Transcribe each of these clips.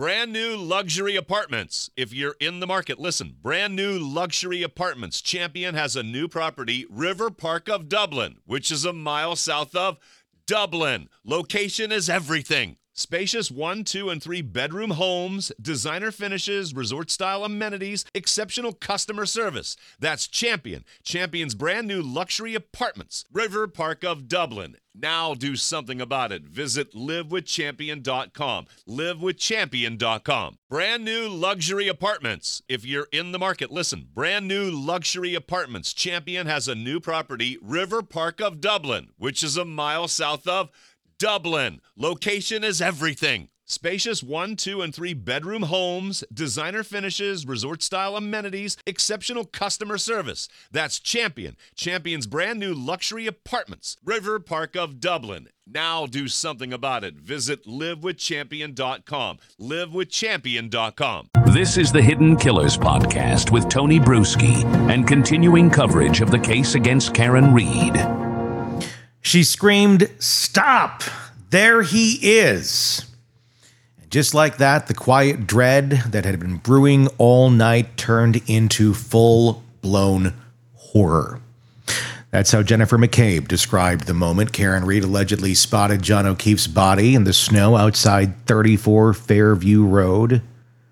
Brand new luxury apartments. If you're in the market, listen. Brand new luxury apartments. Champion has a new property, River Park of Dublin, which is a mile south of Dublin. Location is everything. Spacious 1, 2, and 3 bedroom homes, designer finishes, resort-style amenities, exceptional customer service. That's Champion. Champion's brand new luxury apartments, River Park of Dublin. Now do something about it. Visit livewithchampion.com. Livewithchampion.com. Brand new luxury apartments. If you're in the market, listen. Brand new luxury apartments. Champion has a new property, River Park of Dublin, which is a mile south of Dublin. Location is everything. Spacious 1, 2, and 3 bedroom homes, designer finishes, resort-style amenities, exceptional customer service. That's Champion. Champion's brand new luxury apartments, River Park of Dublin. Now do something about it. Visit livewithchampion.com. Livewithchampion.com. This is the Hidden Killers podcast with Tony Bruschi and continuing coverage of the case against Karen Read. She screamed, "Stop! There he is!" And just like that, the quiet dread that had been brewing all night turned into full-blown horror. That's how Jennifer McCabe described the moment Karen Read allegedly spotted John O'Keefe's body in the snow outside 34 Fairview Road.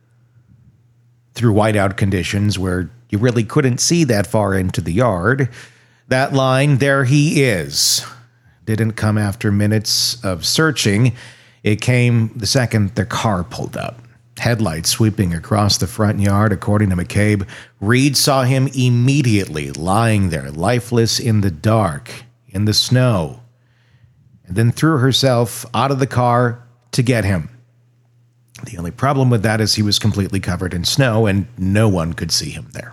Through whiteout conditions where you really couldn't see that far into the yard, that line, "There he is," didn't come after minutes of searching. It came the second their car pulled up. Headlights sweeping across the front yard, according to McCabe. Read saw him immediately lying there, lifeless in the dark, in the snow, and then threw herself out of the car to get him. The only problem with that is he was completely covered in snow and no one could see him there.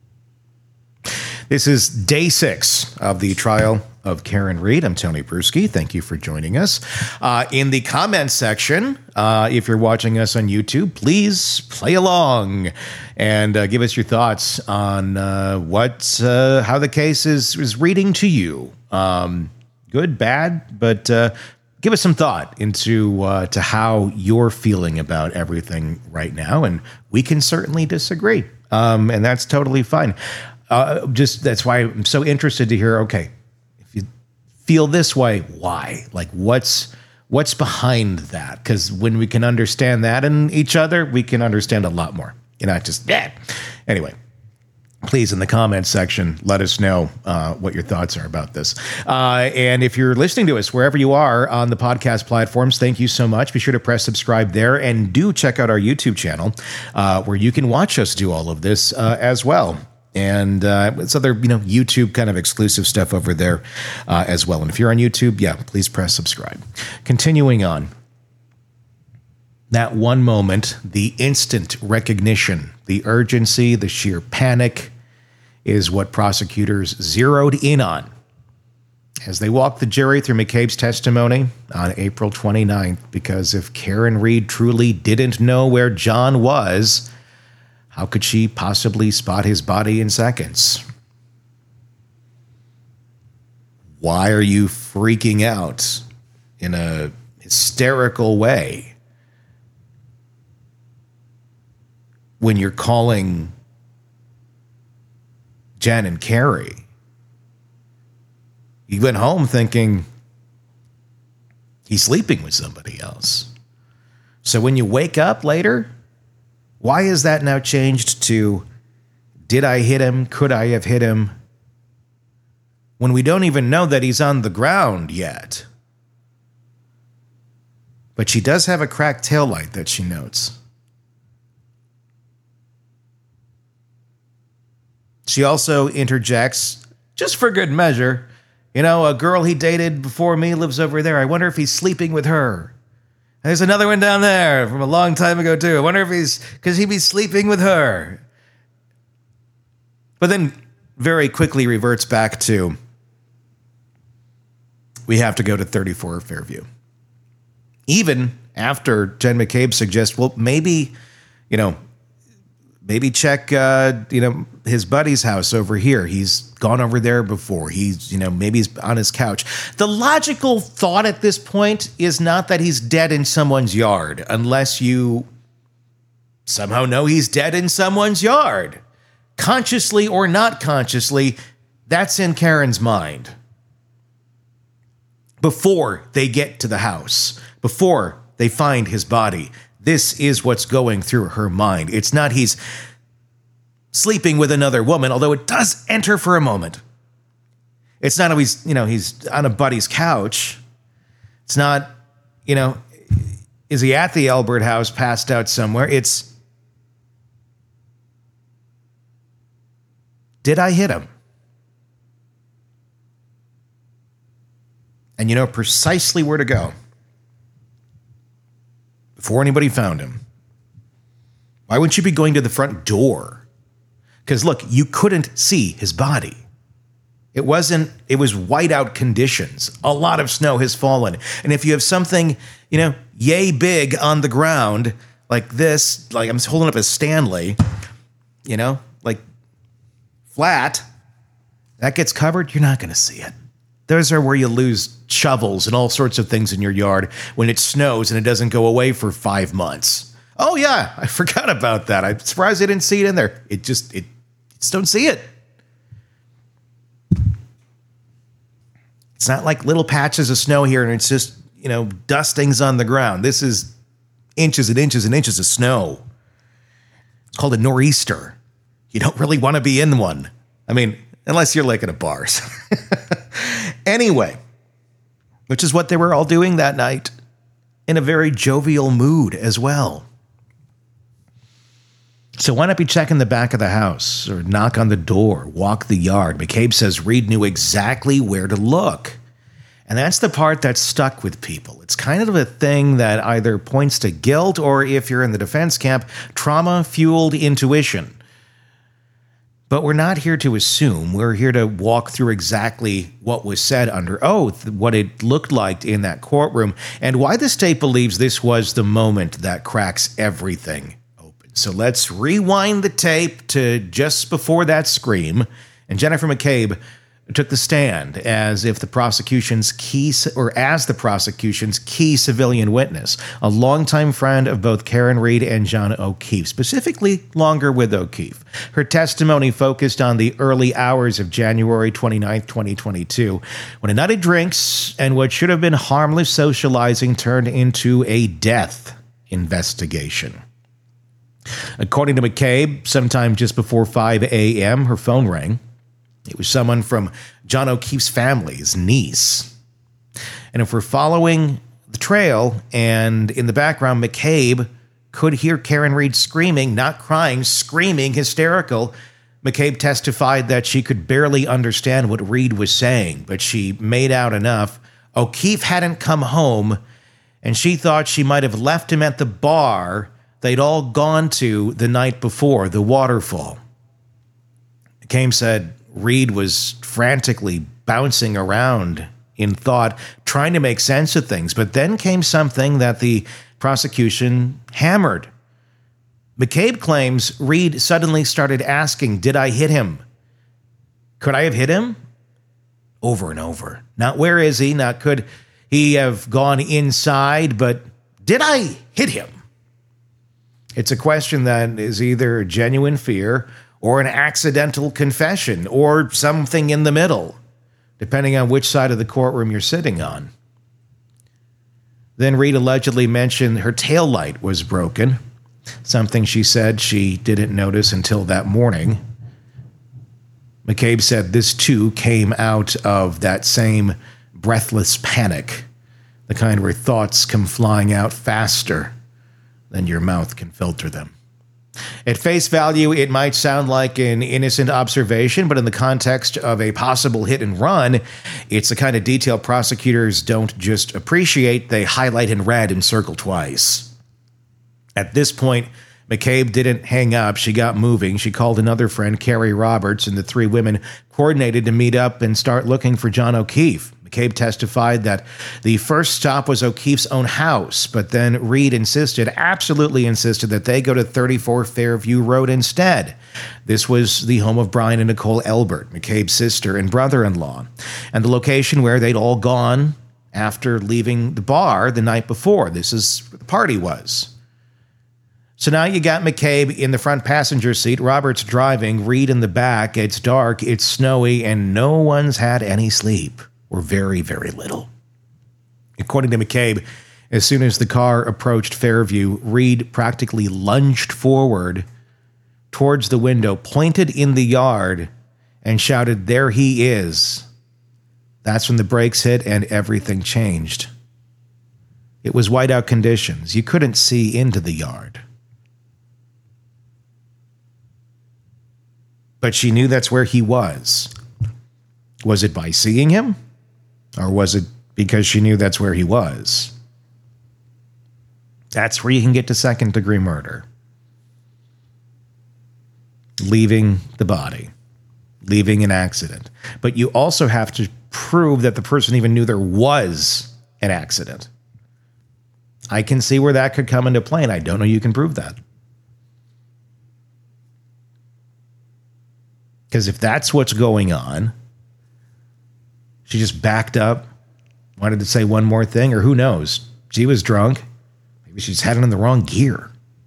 This is day 6 of the trial of Karen Read. I'm Tony Bruschi. Thank you for joining us. In the comments section, if you're watching us on YouTube, please play along and give us your thoughts on how the case is reading to you. Good, bad, but give us some thought into to how you're feeling about everything right now. And we can certainly disagree, and that's totally fine. That's why I'm so interested to hear, okay, if you feel this way, why? Like, what's behind that? Because when we can understand that in each other, we can understand a lot more. You're not just, yeah. Anyway, please, in the comments section, let us know what your thoughts are about this. And if you're listening to us wherever you are on the podcast platforms, thank you so much. Be sure to press subscribe there, and do check out our YouTube channel where you can watch us do all of this as well. And it's other, YouTube kind of exclusive stuff over there as well. And if you're on YouTube, please press subscribe. Continuing on. That one moment, the instant recognition, the urgency, the sheer panic is what prosecutors zeroed in on as they walked the jury through McCabe's testimony on April 29th. Because if Karen Read truly didn't know where John was, how could she possibly spot his body in seconds? Why are you freaking out in a hysterical way when you're calling Jen and Carrie? You went home thinking he's sleeping with somebody else. So when you wake up later, why is that now changed to, did I hit him? Could I have hit him? When we don't even know that he's on the ground yet. But she does have a cracked taillight that she notes. She also interjects, just for good measure, a girl he dated before me lives over there. I wonder if he's sleeping with her. There's another one down there from a long time ago, too. I wonder if because he'd be sleeping with her. But then very quickly reverts back to, we have to go to 34 Fairview. Even after Jen McCabe suggests, well, maybe check, his buddy's house over here. He's gone over there before. Maybe he's on his couch. The logical thought at this point is not that he's dead in someone's yard, unless you somehow know he's dead in someone's yard. Consciously or not consciously, that's in Karen's mind. Before they get to the house, before they find his body, this is what's going through her mind. It's not he's sleeping with another woman, although it does enter for a moment. It's not he's on a buddy's couch. It's not, is he at the Elbert house passed out somewhere? It's, did I hit him? And you know precisely where to go before anybody found him. Why wouldn't you be going to the front door? Because look, you couldn't see his body. It was whiteout conditions. A lot of snow has fallen. And if you have something, yay big on the ground like this, like I'm holding up a Stanley, like flat, that gets covered, you're not going to see it. Those are where you lose shovels and all sorts of things in your yard when it snows and it doesn't go away for 5 months. Oh yeah, I forgot about that. I'm surprised I didn't see it in there. It just don't see it. It's not like little patches of snow here and it's just, dustings on the ground. This is inches and inches and inches of snow. It's called a nor'easter. You don't really want to be in one. I mean, unless you're like at a bar. Anyway, which is what they were all doing that night in a very jovial mood as well. So why not be checking the back of the house or knock on the door, walk the yard? McCabe says Reed knew exactly where to look. And that's the part that's stuck with people. It's kind of a thing that either points to guilt or, if you're in the defense camp, trauma-fueled intuition. But we're not here to assume. We're here to walk through exactly what was said under oath, what it looked like in that courtroom, and why the state believes this was the moment that cracks everything open. So let's rewind the tape to just before that scream, and Jennifer McCabe took the stand as the prosecution's key civilian witness, a longtime friend of both Karen Read and John O'Keefe, specifically longer with O'Keefe. Her testimony focused on the early hours of January 29th, 2022, when a night of drinks and what should have been harmless socializing turned into a death investigation. According to McCabe, sometime just before 5 a.m., her phone rang. It was someone from John O'Keefe's family, his niece. And if we're following the trail, and in the background, McCabe could hear Karen Read screaming, not crying, screaming, hysterical. McCabe testified that she could barely understand what Read was saying, but she made out enough. O'Keefe hadn't come home, and she thought she might have left him at the bar they'd all gone to the night before, the Waterfall. McCabe said Read was frantically bouncing around in thought, trying to make sense of things. But then came something that the prosecution hammered. McCabe claims Read suddenly started asking, did I hit him? Could I have hit him? Over and over. Not where is he? Not could he have gone inside, but did I hit him? It's a question that is either genuine fear or an accidental confession, or something in the middle, depending on which side of the courtroom you're sitting on. Then Read allegedly mentioned her taillight was broken, something she said she didn't notice until that morning. McCabe said this too came out of that same breathless panic, the kind where thoughts come flying out faster than your mouth can filter them. At face value, it might sound like an innocent observation, but in the context of a possible hit and run, it's the kind of detail prosecutors don't just appreciate, they highlight in red and circle twice. At this point, McCabe didn't hang up. She got moving. She called another friend, Carrie Roberts, and the three women coordinated to meet up and start looking for John O'Keefe. McCabe testified that the first stop was O'Keefe's own house, but then Read absolutely insisted that they go to 34 Fairview Road instead. This was the home of Brian and Nicole Elbert, McCabe's sister and brother-in-law, and the location where they'd all gone after leaving the bar the night before. This is where the party was. So now you got McCabe in the front passenger seat, Roberts driving, Reed in the back. It's dark, it's snowy, and no one's had any sleep, or very, very little. According to McCabe, as soon as the car approached Fairview, Reed practically lunged forward towards the window, pointed in the yard, and shouted, "There he is." That's when the brakes hit and everything changed. It was whiteout conditions. You couldn't see into the yard. But she knew that's where he was. Was it by seeing him? Or was it because she knew that's where he was? That's where you can get to second-degree murder. Leaving the body. Leaving an accident. But you also have to prove that the person even knew there was an accident. I can see where that could come into play, and I don't know you can prove that. Because if that's what's going on, she just backed up, wanted to say one more thing, or who knows? She was drunk. Maybe she just had it in the wrong gear.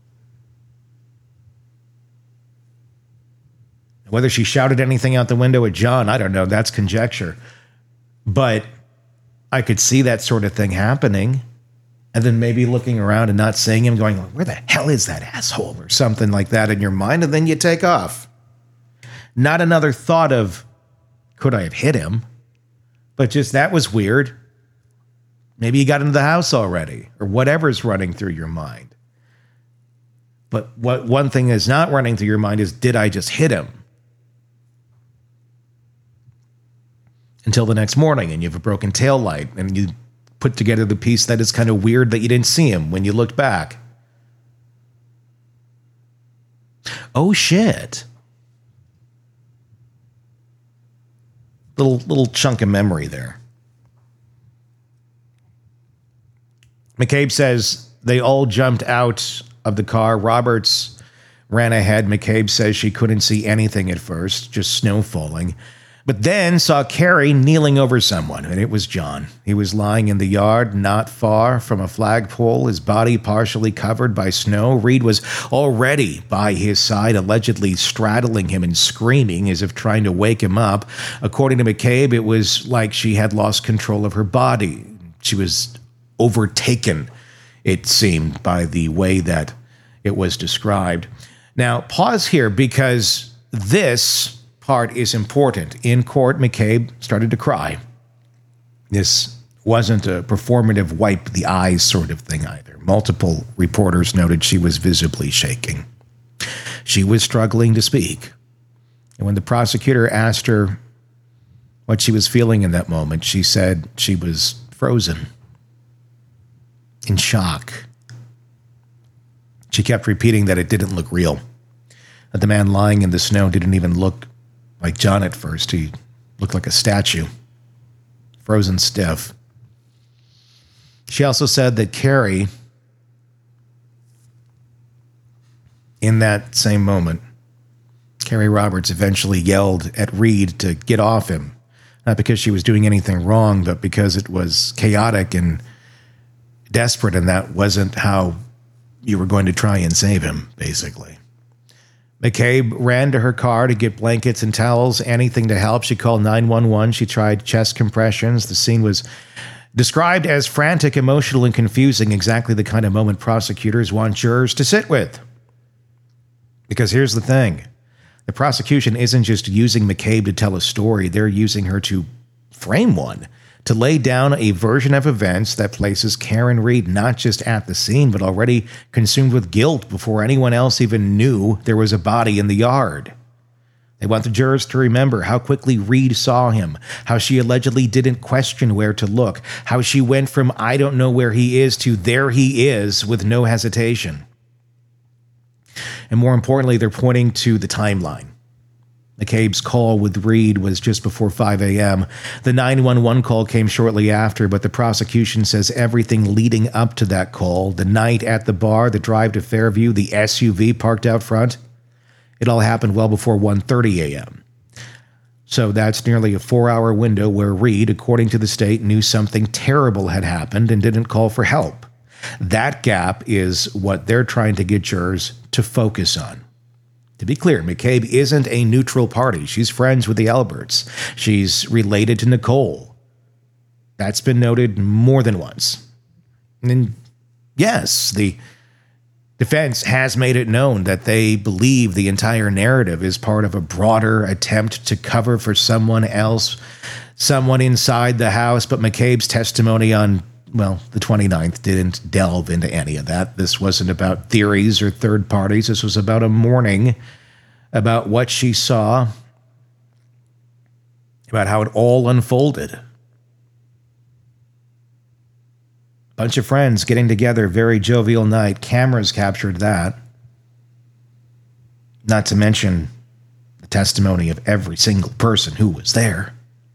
Whether she shouted anything out the window at John, I don't know. That's conjecture. But I could see that sort of thing happening. And then maybe looking around and not seeing him, going, where the hell is that asshole? Or something like that in your mind. And then you take off. Not another thought of, could I have hit him? But just, that was weird. Maybe you got into the house already. Or whatever's running through your mind. But what one thing is not running through your mind is, did I just hit him? Until the next morning, and you have a broken taillight, and you put together the piece that is kind of weird that you didn't see him when you looked back. Oh, shit. Little chunk of memory there. McCabe says they all jumped out of the car. Roberts ran ahead. McCabe says she couldn't see anything at first, just snow falling. But then saw Carrie kneeling over someone, and it was John. He was lying in the yard not far from a flagpole, his body partially covered by snow. Reed was already by his side, allegedly straddling him and screaming as if trying to wake him up. According to McCabe, it was like she had lost control of her body. She was overtaken, it seemed, by the way that it was described. Now, pause here, because this part is important. In court, McCabe started to cry. This wasn't a performative wipe the eyes sort of thing either. Multiple reporters noted she was visibly shaking. She was struggling to speak. And when the prosecutor asked her what she was feeling in that moment, she said she was frozen, in shock. She kept repeating that it didn't look real, that the man lying in the snow didn't even look like John at first. He looked like a statue, frozen stiff. She also said that Carrie, in that same moment, Carrie Roberts eventually yelled at Reed to get off him. Not because she was doing anything wrong, but because it was chaotic and desperate, and that wasn't how you were going to try and save him, basically. McCabe ran to her car to get blankets and towels, anything to help. She called 911. She tried chest compressions. The scene was described as frantic, emotional, and confusing, exactly the kind of moment prosecutors want jurors to sit with. Because here's the thing. The prosecution isn't just using McCabe to tell a story. They're using her to frame one, to lay down a version of events that places Karen Reed not just at the scene, but already consumed with guilt before anyone else even knew there was a body in the yard. They want the jurors to remember how quickly Reed saw him, how she allegedly didn't question where to look, how she went from "I don't know where he is" to "there he is" with no hesitation. And more importantly, they're pointing to the timeline. McCabe's call with Reed was just before 5 a.m. The 911 call came shortly after, but the prosecution says everything leading up to that call, the night at the bar, the drive to Fairview, the SUV parked out front, it all happened well before 1:30 a.m. So that's nearly a 4-hour window where Reed, according to the state, knew something terrible had happened and didn't call for help. That gap is what they're trying to get jurors to focus on. To be clear, McCabe isn't a neutral party. She's friends with the Alberts. She's related to Nicole. That's been noted more than once. And yes, the defense has made it known that they believe the entire narrative is part of a broader attempt to cover for someone else, someone inside the house. But McCabe's testimony on, well, the 29th didn't delve into any of that. This wasn't about theories or third parties. This was about a mourning, about what she saw, about how it all unfolded. Bunch of friends getting together, very jovial night. Cameras captured that. Not to mention the testimony of every single person who was there.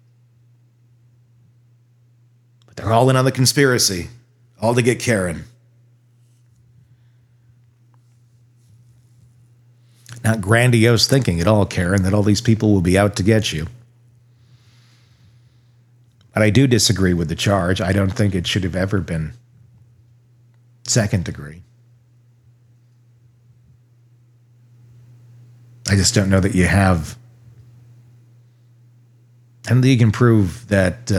But they're all in on the conspiracy, all to get Karen. Not grandiose thinking at all, Karen, that all these people will be out to get you. But I do disagree with the charge. I don't think it should have ever been second degree. I just don't know that you have. I don't think you can prove that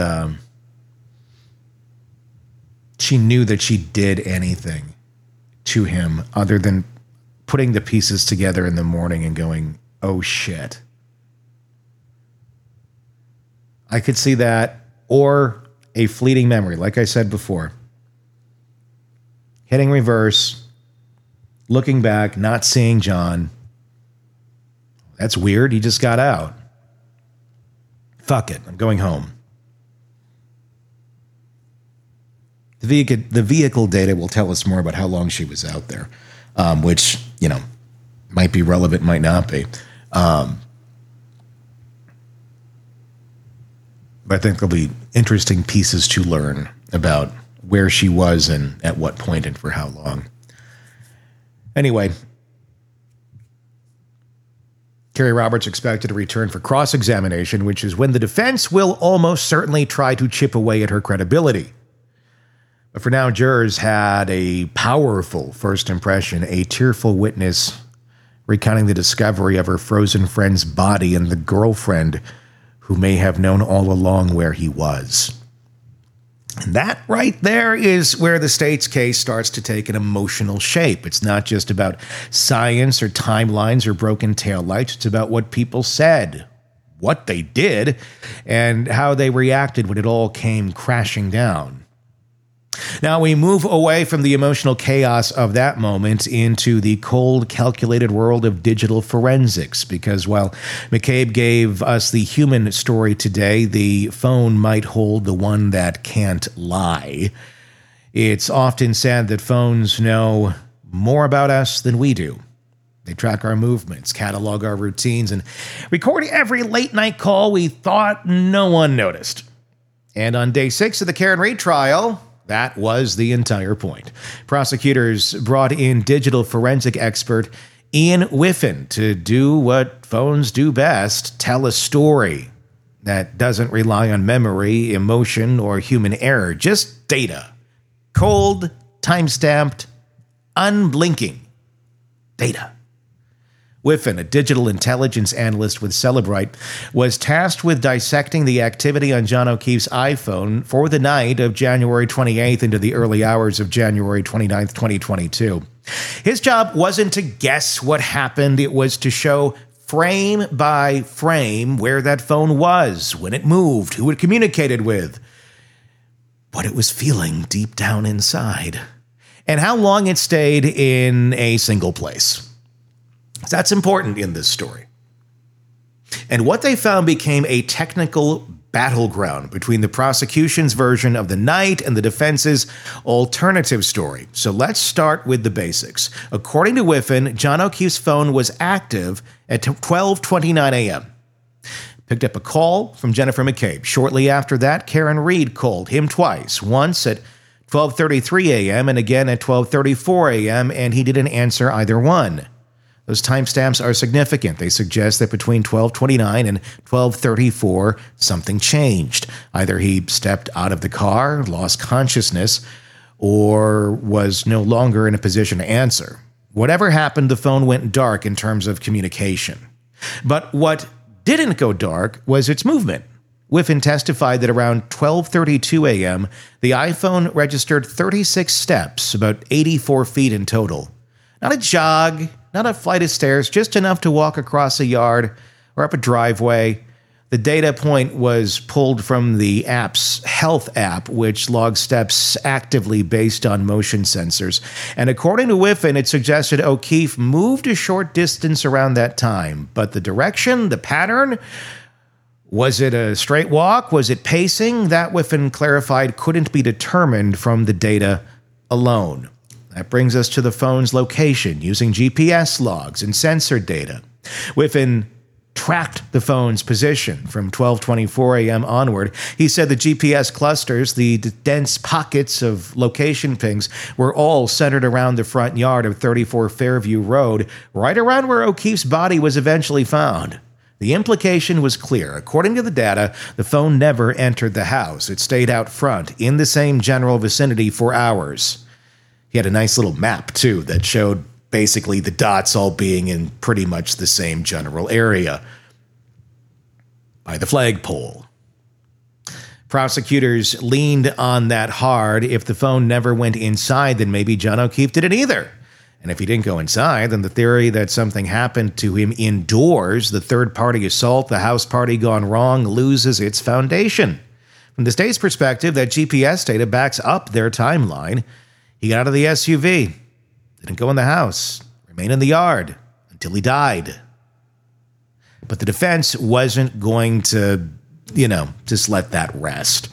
she knew that she did anything to him other than putting the pieces together in the morning and going, oh shit. I could see that. Or a fleeting memory, like I said before. Hitting reverse, looking back, not seeing John. That's weird. He just got out. Fuck it. I'm going home. The vehicle data will tell us more about how long she was out there, which, might be relevant, might not be. But I think there'll be interesting pieces to learn about where she was and at what point and for how long. Anyway, Carrie Roberts expected to return for cross-examination, which is when the defense will almost certainly try to chip away at her credibility. But for now, jurors had a powerful first impression, a tearful witness recounting the discovery of her frozen friend's body and the girlfriend who may have known all along where he was. And that right there is where the state's case starts to take an emotional shape. It's not just about science or timelines or broken taillights. It's about what people said, what they did, and how they reacted when it all came crashing down. Now we move away from the emotional chaos of that moment into the cold, calculated world of digital forensics, because while McCabe gave us the human story today, the phone might hold the one that can't lie. It's often said that phones know more about us than we do. They track our movements, catalog our routines, and record every late-night call we thought no one noticed. And on day 6 of the Karen Read trial, that was the entire point. Prosecutors brought in digital forensic expert Ian Whiffen to do what phones do best, tell a story that doesn't rely on memory, emotion, or human error, just data. Cold, time-stamped, unblinking data. Whiffen, a digital intelligence analyst with Cellebrite, was tasked with dissecting the activity on John O'Keefe's iPhone for the night of January 28th into the early hours of January 29th, 2022. His job wasn't to guess what happened. It was to show frame by frame where that phone was, when it moved, who it communicated with, what it was feeling deep down inside, and how long it stayed in a single place. That's important in this story. And what they found became a technical battleground between the prosecution's version of the night and the defense's alternative story. So let's start with the basics. According to Whiffen, John O'Keefe's phone was active at 12:29 a.m. Picked up a call from Jennifer McCabe. Shortly after that, Karen Read called him twice, once at 12:33 a.m. and again at 12:34 a.m., and he didn't answer either one. Those timestamps are significant. They suggest that between 12:29 and 12:34, something changed. Either he stepped out of the car, lost consciousness, or was no longer in a position to answer. Whatever happened, the phone went dark in terms of communication. But what didn't go dark was its movement. Whiffen testified that around 12:32 a.m., the iPhone registered 36 steps, about 84 feet in total. Not a jog, not a flight of stairs, just enough to walk across a yard or up a driveway. The data point was pulled from the app's Health app, which logs steps actively based on motion sensors. And according to Whiffen, it suggested O'Keefe moved a short distance around that time. But the direction, the pattern, was it a straight walk? Was it pacing? That, Whiffen clarified, couldn't be determined from the data alone. That brings us to the phone's location using GPS logs and sensor data. Whiffen tracked the phone's position from 12:24 a.m. onward. He said the GPS clusters, the dense pockets of location pings, were all centered around the front yard of 34 Fairview Road, right around where O'Keefe's body was eventually found. The implication was clear. According to the data, the phone never entered the house. It stayed out front, in the same general vicinity for hours. He had a nice little map, too, that showed basically the dots all being in pretty much the same general area by the flagpole. Prosecutors leaned on that hard. If the phone never went inside, then maybe John O'Keefe didn't either. And if he didn't go inside, then the theory that something happened to him indoors, the third-party assault, the house party gone wrong, loses its foundation. From the state's perspective, that GPS data backs up their timeline. He got out of the SUV, didn't go in the house, remained in the yard until he died. But the defense wasn't going to, just let that rest.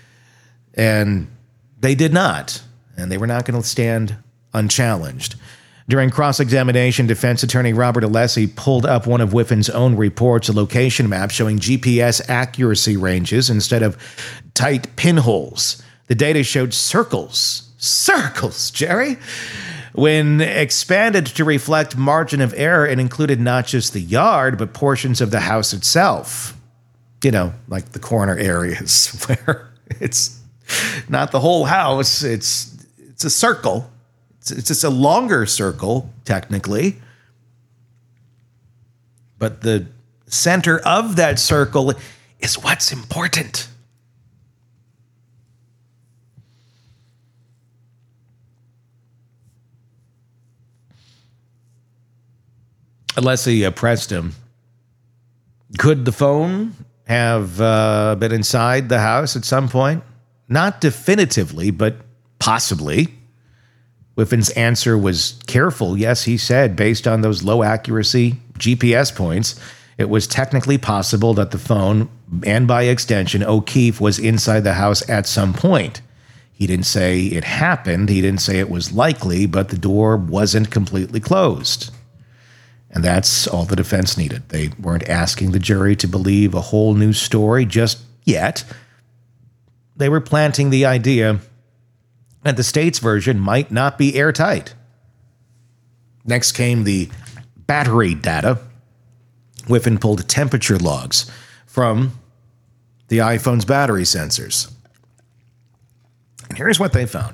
And they did not. And they were not going to stand unchallenged. During cross-examination, defense attorney Robert Alessi pulled up one of Whiffen's own reports, a location map showing GPS accuracy ranges instead of tight pinholes. The data showed circles. Circles, Jerry! When expanded to reflect margin of error, it included not just the yard, but portions of the house itself. Like the corner areas where it's not the whole house, it's a circle. It's just a longer circle, technically. But the center of that circle is what's important. Alessi pressed him. Could the phone have been inside the house at some point? Not definitively, but possibly. Whiffen's answer was careful. Yes, he said, based on those low accuracy GPS points, it was technically possible that the phone, and by extension, O'Keefe, was inside the house at some point. He didn't say it happened. He didn't say it was likely, but the door wasn't completely closed. And that's all the defense needed. They weren't asking the jury to believe a whole new story just yet. They were planting the idea that the state's version might not be airtight. Next came the battery data. Whiffen pulled temperature logs from the iPhone's battery sensors. And here's what they found.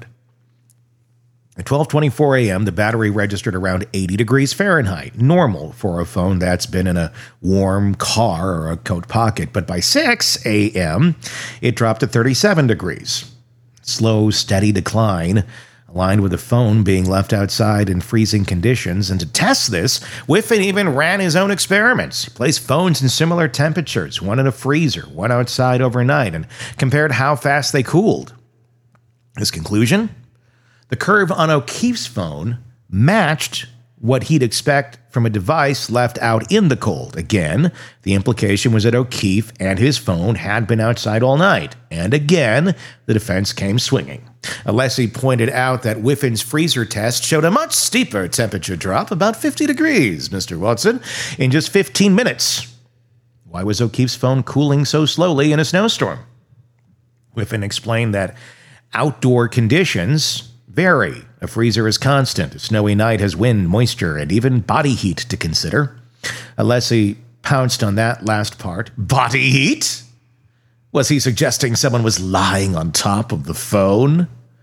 At 12:24 a.m., the battery registered around 80 degrees Fahrenheit, normal for a phone that's been in a warm car or a coat pocket. But by 6 a.m., it dropped to 37 degrees. Slow, steady decline, aligned with the phone being left outside in freezing conditions. And to test this, Whiffen even ran his own experiments. He placed phones in similar temperatures, one in a freezer, one outside overnight, and compared how fast they cooled. His conclusion? The curve on O'Keefe's phone matched what he'd expect from a device left out in the cold. Again, the implication was that O'Keefe and his phone had been outside all night. And again, the defense came swinging. Alessi pointed out that Whiffen's freezer test showed a much steeper temperature drop, about 50 degrees, Mr. Watson, in just 15 minutes. Why was O'Keefe's phone cooling so slowly in a snowstorm? Whiffen explained that outdoor conditions vary. A freezer is constant. A snowy night has wind, moisture, and even body heat to consider. Alessi pounced on that last part. Body heat? Was he suggesting someone was lying on top of the phone?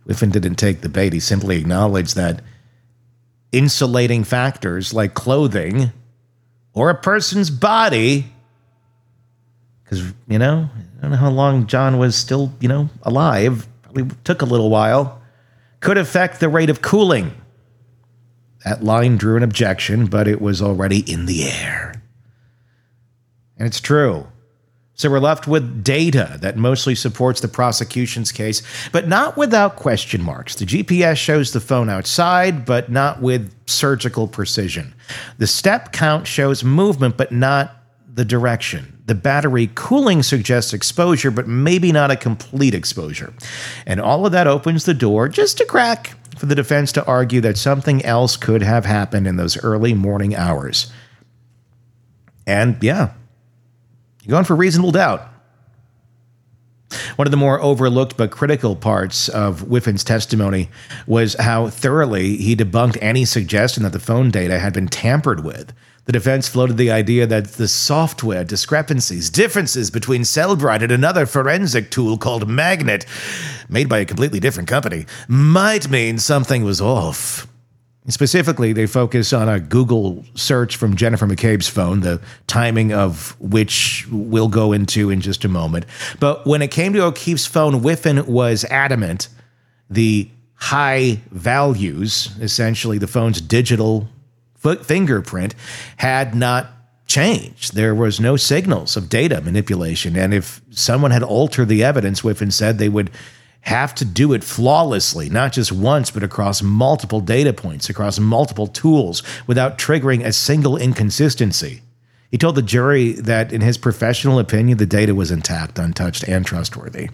Whiffen didn't take the bait. He simply acknowledged that insulating factors like clothing or a person's body, because, I don't know how long John was still, alive, probably took a little while, could affect the rate of cooling. That line drew an objection, but it was already in the air. And it's true. So we're left with data that mostly supports the prosecution's case, but not without question marks. The GPS shows the phone outside, but not with surgical precision. The step count shows movement, but not the direction. The battery cooling suggests exposure, but maybe not a complete exposure. And all of that opens the door just a crack for the defense to argue that something else could have happened in those early morning hours. And yeah, you're going for reasonable doubt. One of the more overlooked but critical parts of Whiffen's testimony was how thoroughly he debunked any suggestion that the phone data had been tampered with. The defense floated the idea that the software differences between Cellbrite and another forensic tool called Magnet, made by a completely different company, might mean something was off. Specifically, they focus on a Google search from Jennifer McCabe's phone, the timing of which we'll go into in just a moment. But when it came to O'Keefe's phone, Whiffen was adamant the high values, essentially the phone's digital fingerprint, had not changed. There was no signals of data manipulation. And if someone had altered the evidence, Whiffen said they would have to do it flawlessly, not just once, but across multiple data points, across multiple tools, without triggering a single inconsistency. He told the jury that, in his professional opinion, the data was intact, untouched, and trustworthy.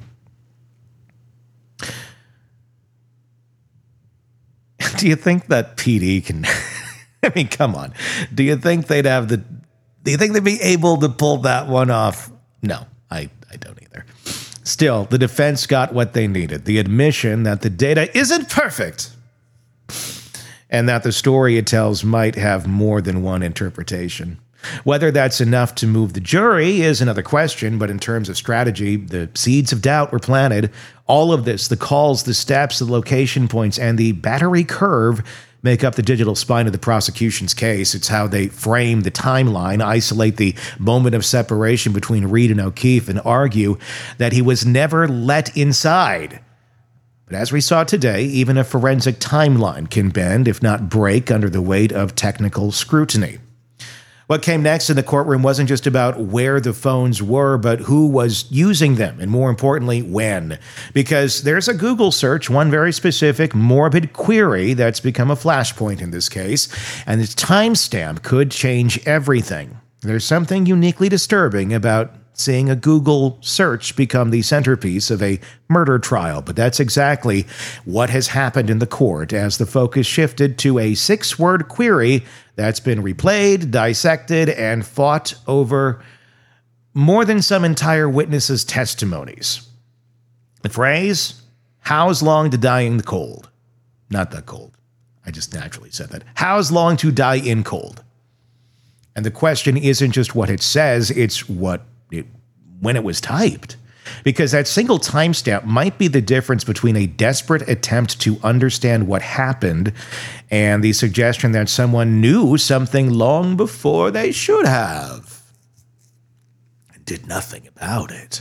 Do you think that PD can... I mean, come on. Do you think they'd be able to pull that one off? No, I don't either. Still, the defense got what they needed. The admission that the data isn't perfect and that the story it tells might have more than one interpretation. Whether that's enough to move the jury is another question, but in terms of strategy, the seeds of doubt were planted. All of this, the calls, the steps, the location points, and the battery curve make up the digital spine of the prosecution's case. It's how they frame the timeline, isolate the moment of separation between Reed and O'Keefe, and argue that he was never let inside. But as we saw today, even a forensic timeline can bend, if not break, under the weight of technical scrutiny. What came next in the courtroom wasn't just about where the phones were, but who was using them, and more importantly, when. Because there's a Google search, one very specific, morbid query that's become a flashpoint in this case, and its timestamp could change everything. There's something uniquely disturbing about seeing a Google search become the centerpiece of a murder trial, but that's exactly what has happened in the court as the focus shifted to a 6-word query that's been replayed, dissected, and fought over more than some entire witnesses' testimonies. The phrase, "How's long to die in the cold?" Not the cold. I just naturally said that. How's long to die in cold? And the question isn't just what it says, it's when it was typed. Because that single timestamp might be the difference between a desperate attempt to understand what happened and the suggestion that someone knew something long before they should have and did nothing about it.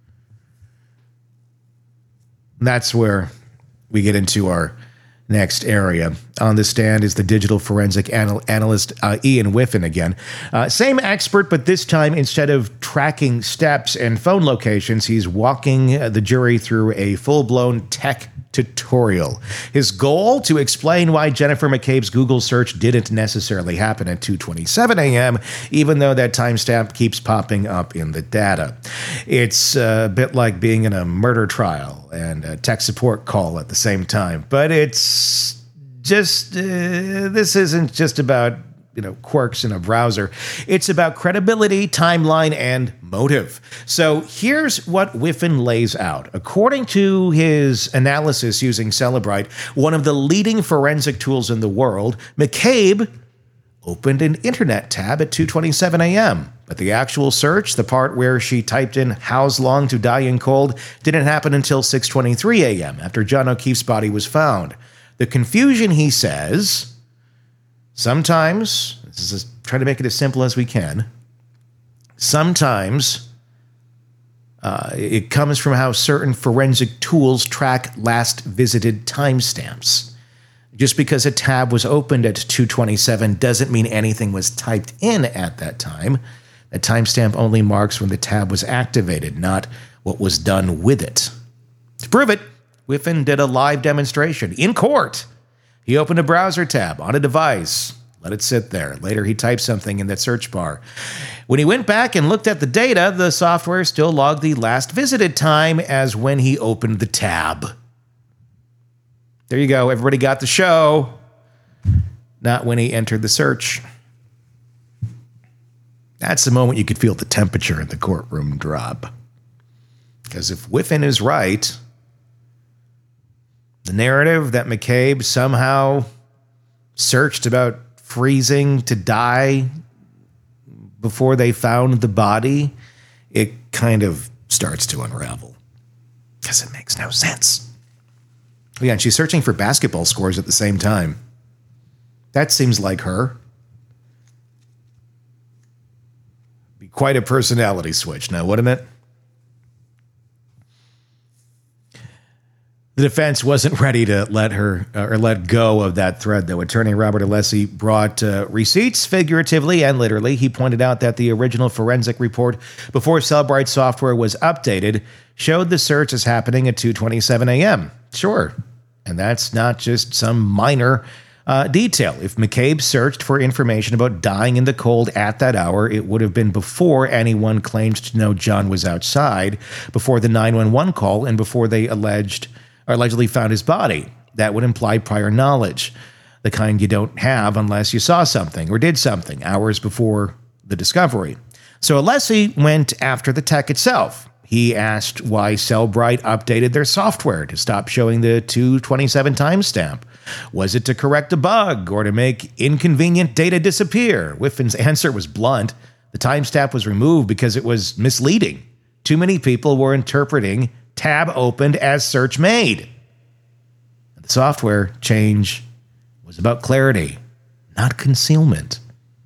That's where we get into our next area. On the stand is the digital forensic analyst Ian Whiffen again. Same expert, but this time instead of tracking steps and phone locations, he's walking the jury through a full-blown tech tutorial. His goal, to explain why Jennifer McCabe's Google search didn't necessarily happen at 2:27 a.m., even though that timestamp keeps popping up in the data. It's a bit like being in a murder trial and a tech support call at the same time, but it's just, this isn't just about, quirks in a browser. It's about credibility, timeline, and motive. So here's what Whiffen lays out. According to his analysis using Cellebrite, one of the leading forensic tools in the world, McCabe opened an internet tab at 2:27 a.m. But the actual search, the part where she typed in "how's long to die in cold," didn't happen until 6:23 a.m. after John O'Keefe's body was found. The confusion, he says, sometimes, this is trying to make it as simple as we can, sometimes it comes from how certain forensic tools track last visited timestamps. Just because a tab was opened at 2:27 doesn't mean anything was typed in at that time. A timestamp only marks when the tab was activated, not what was done with it. To prove it, Whiffen did a live demonstration in court. He opened a browser tab on a device, let it sit there. Later, he typed something in the search bar. When he went back and looked at the data, the software still logged the last visited time as when he opened the tab. There you go. Everybody got the show. Not when he entered the search. That's the moment you could feel the temperature in the courtroom drop. Because if Whiffen is right, the narrative that McCabe somehow searched about freezing to die before they found the body, it kind of starts to unravel. Because it makes no sense. Yeah, and she's searching for basketball scores at the same time. That seems like her. Be quite a personality switch now, wouldn't it? The defense wasn't ready to let her or let go of that thread, though. Attorney Robert Alessi brought receipts figuratively and literally. He pointed out that the original forensic report before Cellbrite software was updated showed the search as happening at 2:27 a.m. Sure. And that's not just some minor detail. If McCabe searched for information about dying in the cold at that hour, it would have been before anyone claimed to know John was outside, before the 911 call, and before they allegedly found his body. That would imply prior knowledge, the kind you don't have unless you saw something or did something hours before the discovery. So Alessi went after the tech itself. He asked why Cellbrite updated their software to stop showing the 2:27 timestamp. Was it to correct a bug or to make inconvenient data disappear? Whiffen's answer was blunt. The timestamp was removed because it was misleading. Too many people were interpreting tab opened as search made. The software change was about clarity, not concealment.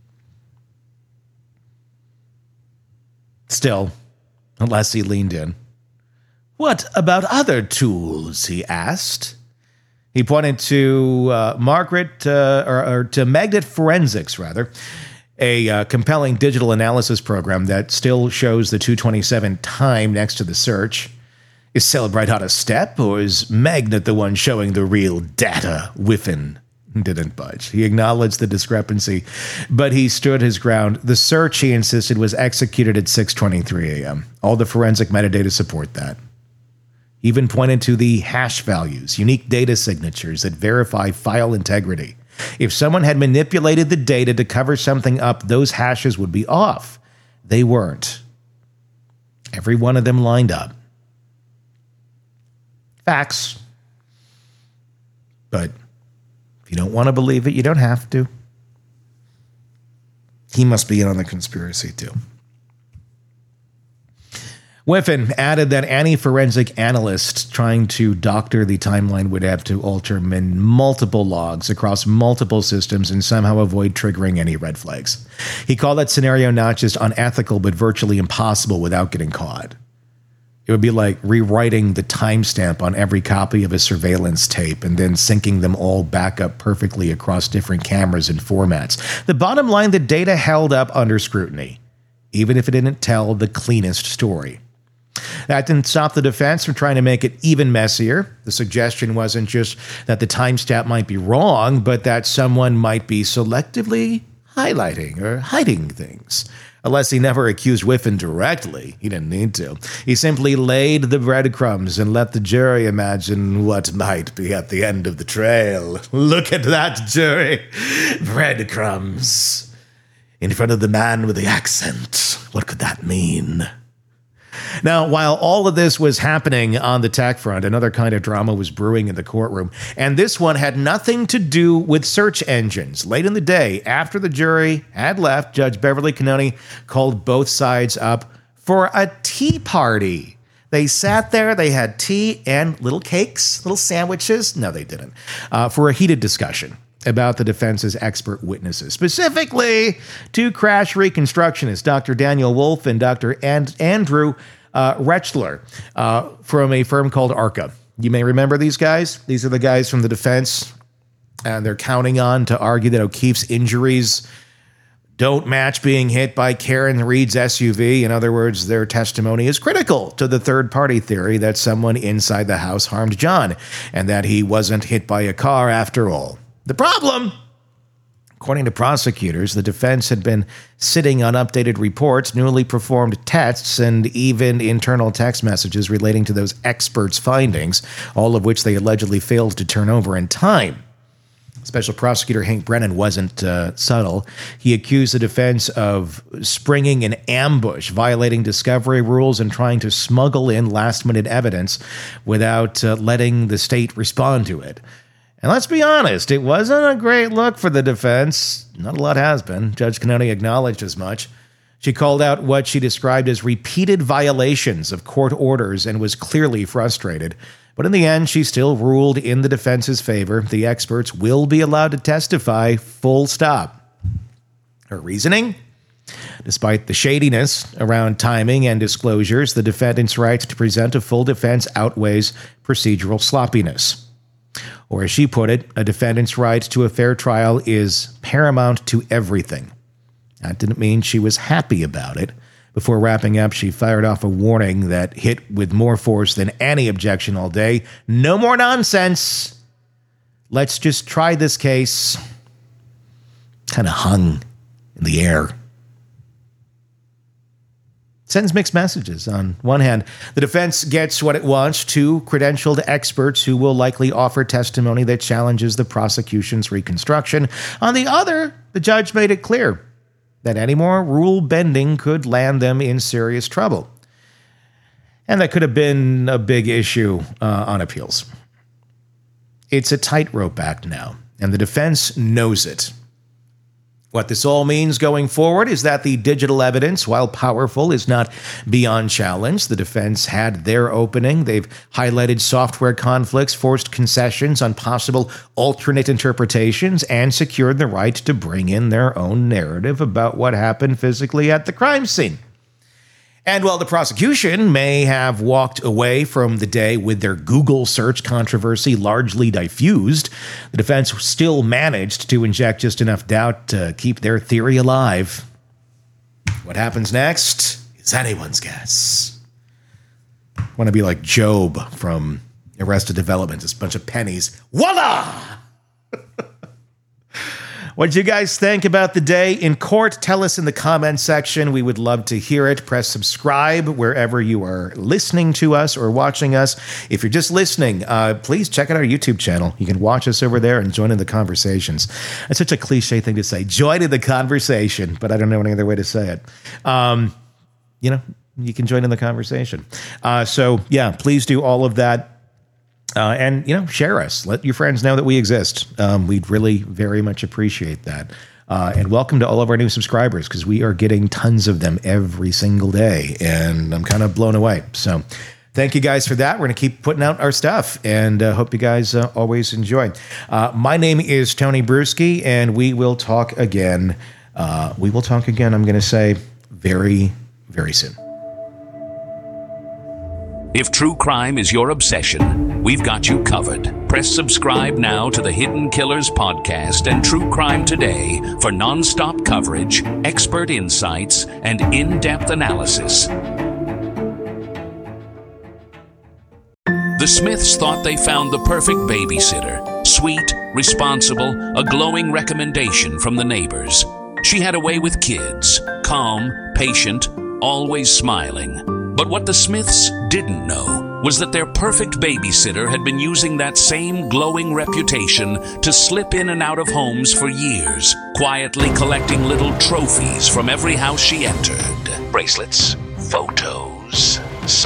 Still, Alessi leaned in. What about other tools? He asked. He pointed to to Magnet Forensics, a compelling digital analysis program that still shows the 2:27 time next to the search. Is Cellbrite out of step, or is Magnet the one showing the real data? Whiffen didn't budge. He acknowledged the discrepancy, but he stood his ground. The search, he insisted, was executed at 6:23 a.m. All the forensic metadata support that. He even pointed to the hash values, unique data signatures that verify file integrity. If someone had manipulated the data to cover something up, those hashes would be off. They weren't. Every one of them lined up. Facts. But if you don't want to believe it, you don't have to. He must be in on the conspiracy, too. Whiffen added that any forensic analyst trying to doctor the timeline would have to alter multiple logs across multiple systems and somehow avoid triggering any red flags. He called that scenario not just unethical, but virtually impossible without getting caught. It would be like rewriting the timestamp on every copy of a surveillance tape and then syncing them all back up perfectly across different cameras and formats. The bottom line, the data held up under scrutiny, even if it didn't tell the cleanest story. That didn't stop the defense from trying to make it even messier. The suggestion wasn't just that the timestamp might be wrong, but that someone might be selectively highlighting or hiding things. Alessi never accused Whiffen directly. He didn't need to. He simply laid the breadcrumbs and let the jury imagine what might be at the end of the trail. Look at that, jury. Breadcrumbs. In front of the man with the accent. What could that mean? Now, while all of this was happening on the tech front, another kind of drama was brewing in the courtroom. And this one had nothing to do with search engines. Late in the day, after the jury had left, Judge Beverly Cannone called both sides up for a tea party. They sat there, they had tea and little cakes, little sandwiches. No, they didn't. For a heated discussion about the defense's expert witnesses, specifically two crash reconstructionists, Dr. Daniel Wolf and Dr. Andrew Rechler from a firm called ARCA. You may remember these guys. These are the guys from the defense, and they're counting on to argue that O'Keefe's injuries don't match being hit by Karen Reed's SUV. In other words, their testimony is critical to the third-party theory that someone inside the house harmed John, and that he wasn't hit by a car after all. The problem, according to prosecutors, the defense had been sitting on updated reports, newly performed tests, and even internal text messages relating to those experts' findings, all of which they allegedly failed to turn over in time. Special Prosecutor Hank Brennan wasn't subtle. He accused the defense of springing an ambush, violating discovery rules, and trying to smuggle in last-minute evidence without letting the state respond to it. And let's be honest, it wasn't a great look for the defense. Not a lot has been. Judge Cannone acknowledged as much. She called out what she described as repeated violations of court orders and was clearly frustrated. But in the end, she still ruled in the defense's favor. The experts will be allowed to testify, full stop. Her reasoning? Despite the shadiness around timing and disclosures, the defendant's right to present a full defense outweighs procedural sloppiness. Or as she put it, a defendant's right to a fair trial is paramount to everything. That didn't mean she was happy about it. Before wrapping up, she fired off a warning that hit with more force than any objection all day. No more nonsense. Let's just try this case. Kind of hung in the air. Sends mixed messages. On one hand, the defense gets what it wants, two credentialed experts who will likely offer testimony that challenges the prosecution's reconstruction. On the other, the judge made it clear that any more rule bending could land them in serious trouble. And that could have been a big issue on appeals. It's a tightrope act now, and the defense knows it. What this all means going forward is that the digital evidence, while powerful, is not beyond challenge. The defense had their opening. They've highlighted software conflicts, forced concessions on possible alternate interpretations, and secured the right to bring in their own narrative about what happened physically at the crime scene. And while the prosecution may have walked away from the day with their Google search controversy largely diffused, the defense still managed to inject just enough doubt to keep their theory alive. What happens next is anyone's guess. I want to be like Job from Arrested Development, just a bunch of pennies. Voila! What did you guys think about the day in court? Tell us in the comments section. We would love to hear it. Press subscribe wherever you are listening to us or watching us. If you're just listening, please check out our YouTube channel. You can watch us over there and join in the conversations. It's such a cliche thing to say, join in the conversation, but I don't know any other way to say it. You can join in the conversation. So yeah, please do all of that. And, share us. Let your friends know that we exist. We'd really very much appreciate that. And welcome to all of our new subscribers, because we are getting tons of them every single day. And I'm kind of blown away. So thank you guys for that. We're going to keep putting out our stuff, and hope you guys always enjoy. My name is Tony Bruschi, and we will talk again. I'm going to say very, very soon. If true crime is your obsession, we've got you covered. Press subscribe now to the Hidden Killers podcast and True Crime Today for non-stop coverage, expert insights, and in-depth analysis. The Smiths thought they found the perfect babysitter. Sweet, responsible, a glowing recommendation from the neighbors. She had a way with kids, calm, patient, always smiling. But what the Smiths didn't know was that their perfect babysitter had been using that same glowing reputation to slip in and out of homes for years, quietly collecting little trophies from every house she entered. Bracelets, photos, knows,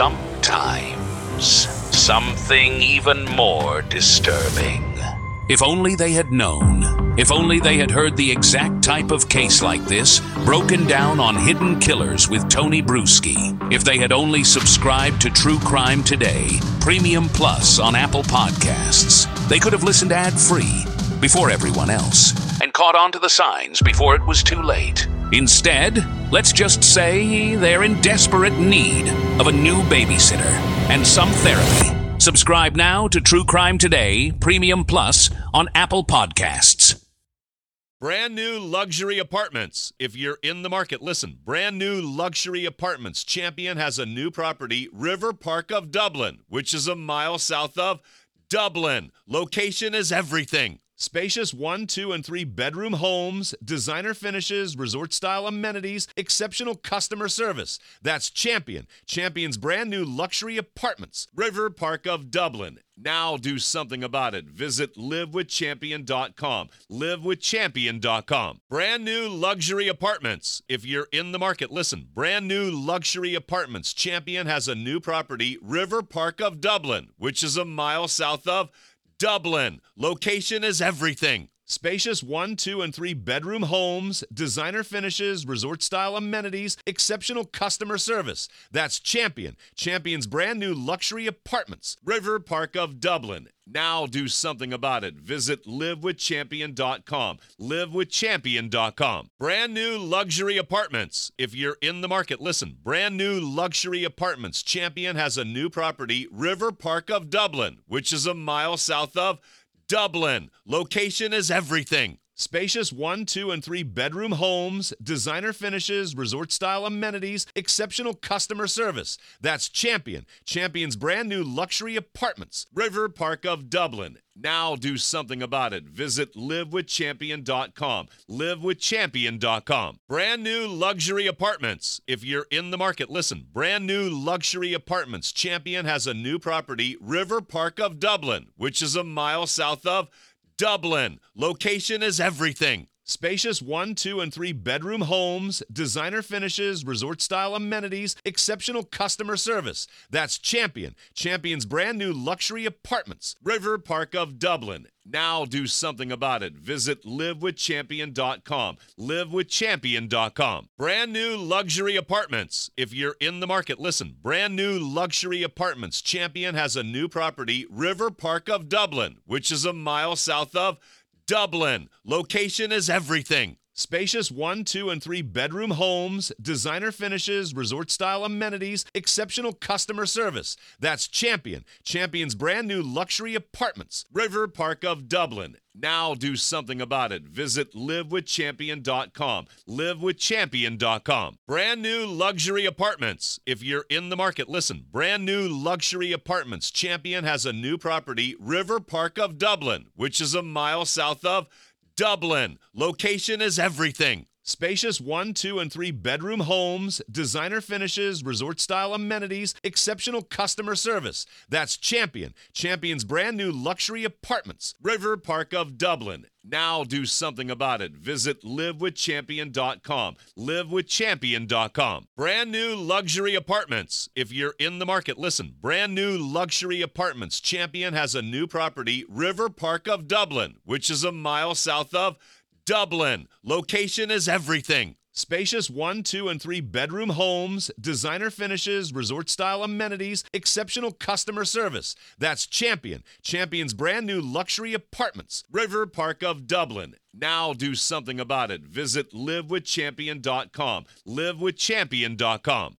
sometimes, something even more disturbing. If only they had known. If only they had heard the exact type of case like this broken down on Hidden Killers with Tony Bruschi. If they had only subscribed to True Crime Today, Premium Plus on Apple Podcasts. They could have listened ad-free before everyone else and caught on to the signs before it was too late. Instead, let's just say they're in desperate need of a new babysitter and some therapy. Subscribe now to True Crime Today, Premium Plus on Apple Podcasts. Brand new luxury apartments. If you're in the market, listen. Brand new luxury apartments. Champion has a new property, River Park of Dublin, which is a mile south of Dublin. Location is everything. Spacious 1, 2, and 3 bedroom homes, designer finishes, resort-style amenities, exceptional customer service. That's Champion. Champion's brand new luxury apartments, River Park of Dublin. Now do something about it. Visit livewithchampion.com. Livewithchampion.com. Brand new luxury apartments. If you're in the market, listen. Brand new luxury apartments. Champion has a new property, River Park of Dublin, which is a mile south of Dublin. Location is everything. Spacious 1, 2, and 3 bedroom homes, designer finishes, resort-style amenities, exceptional customer service. That's Champion. Champion's brand new luxury apartments, River Park of Dublin. Now do something about it. Visit livewithchampion.com. Livewithchampion.com. Brand new luxury apartments. If you're in the market, listen. Brand new luxury apartments. Champion has a new property, River Park of Dublin, which is a mile south of Dublin. Location is everything. Spacious 1, 2, and 3 bedroom homes, designer finishes, resort-style amenities, exceptional customer service. That's Champion. Champion's brand new luxury apartments, River Park of Dublin. Now do something about it. Visit livewithchampion.com. Livewithchampion.com. Brand new luxury apartments. If you're in the market, listen. Brand new luxury apartments. Champion has a new property, River Park of Dublin, which is a mile south of Dublin. Location is everything. Spacious 1, 2, and 3 bedroom homes, designer finishes, resort-style amenities, exceptional customer service. That's Champion. Champion's brand new luxury apartments, River Park of Dublin. Now do something about it. Visit livewithchampion.com. Livewithchampion.com. Brand new luxury apartments. If you're in the market, listen. Brand new luxury apartments. Champion has a new property, River Park of Dublin, which is a mile south of Dublin. Location is everything. Spacious 1, 2, and 3 bedroom homes, designer finishes, resort-style amenities, exceptional customer service. That's Champion. Champion's brand new luxury apartments, River Park of Dublin. Now do something about it. Visit livewithchampion.com. Livewithchampion.com. Brand new luxury apartments. If you're in the market, listen. Brand new luxury apartments. Champion has a new property, River Park of Dublin, which is a mile south of Dublin. Location is everything. Spacious 1, 2, and 3 bedroom homes, designer finishes, resort-style amenities, exceptional customer service. That's Champion. Champion's brand new luxury apartments, River Park of Dublin. Now do something about it. Visit livewithchampion.com. Livewithchampion.com. Brand new luxury apartments. If you're in the market, listen. Brand new luxury apartments. Champion has a new property, River Park of Dublin, which is a mile south of Dublin. Location is everything. Spacious 1, 2, and 3 bedroom homes, designer finishes, resort-style amenities, exceptional customer service. That's Champion. Champion's brand new luxury apartments, River Park of Dublin. Now do something about it. Visit livewithchampion.com. Livewithchampion.com.